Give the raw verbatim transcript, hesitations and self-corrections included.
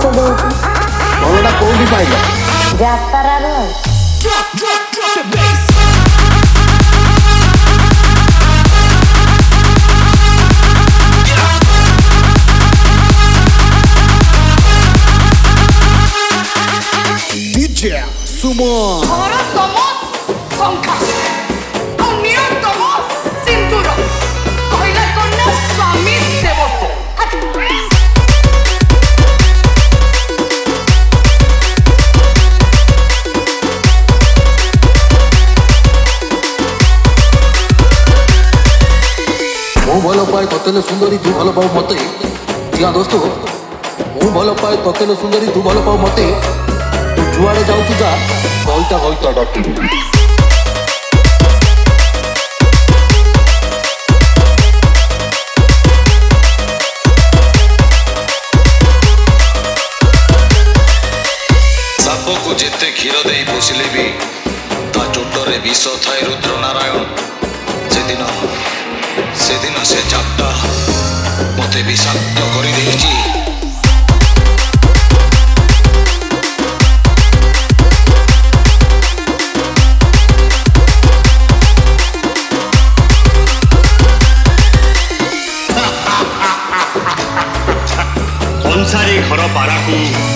ତ ଦଉଛି। ଭଲଟା କୋଉଠି ପାଇଲ? ଯାତ୍ରାରୁ। DJ Suman. ahora somos Sonka. Unidos cinturón. Coila con Swami Devoto. ମୁଁ ଭଲ ପାଏ ତତେଲେ ସୁନ୍ଦରୀ ତୁ ଭଲ ପାଉ ମତେ। ଜିଆ ଦୋସ୍ତ ମୁଁ ଭଲ ପାଏ ତତେଲେ ସୁନ୍ଦରୀ ତୁ ଭଲ ପାଉ ମତେ। ତୁ ଯୁଆଡ଼େ ଯାଉଛୁ ଯା କଇତା କଇତା ଡାକିବୁ। ସାପକୁ ଯେତେ କ୍ଷୀର ଦେଇ ପୋଷିଲେ ବି ତା ଚୋଟରେ ବିଷ ଥାଏ ରୁଦ୍ର ନାରାୟଣ। ସେଦିନ ସେଦିନ ସେ ଚାପଟା ମୋତେ ବିଷାକ୍ତ କରିଦେଇଛି। କଂସାରୀ ଘର ପାରାକୁ